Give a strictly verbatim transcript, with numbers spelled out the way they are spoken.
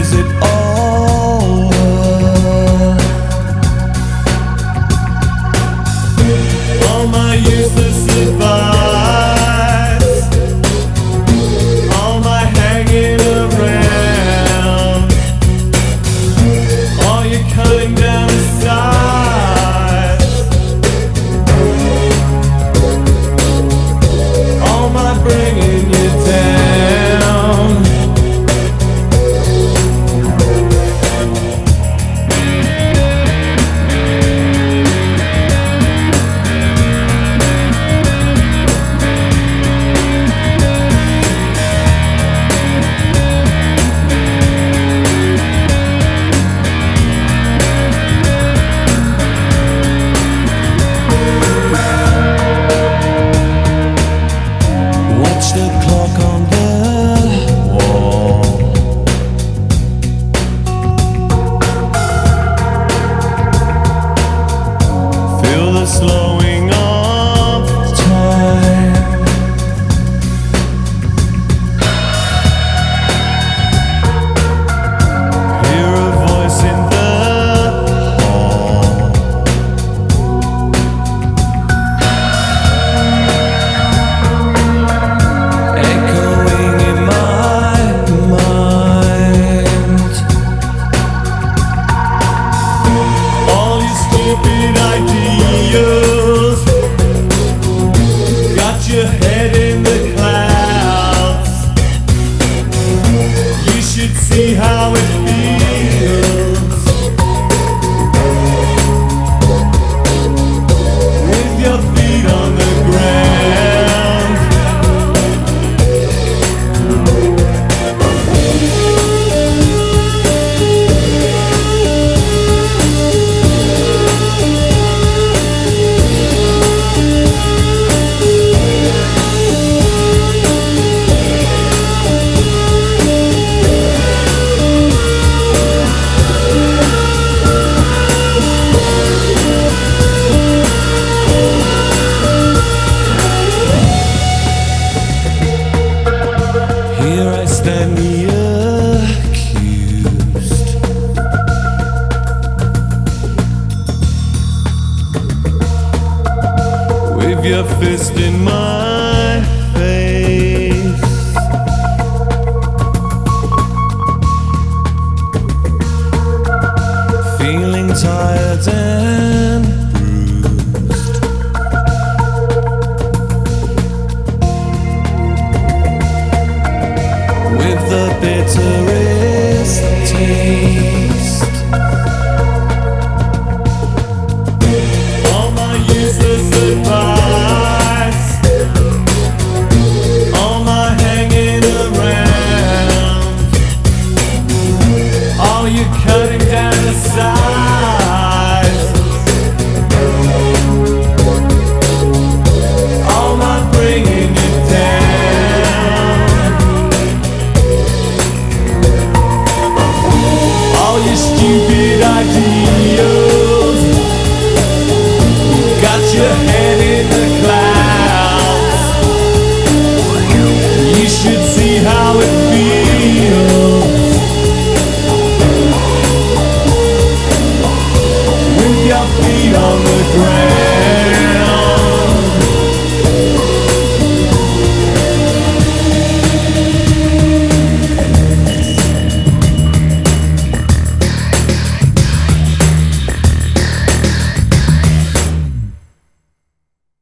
is it over? All my useless advice, all my hanging around, all your cutting down the sides, all my bringing you down. Watch the clock on the wall. Feel the slowing of time. Hear a voice in the hall. Echoing in my mind, all these stupid ideas got your head in the clouds. You should see how it feels with your feet on the ground. Here I stand, the accused, with your fist in my face. Feeling tired and bruised, with the bitter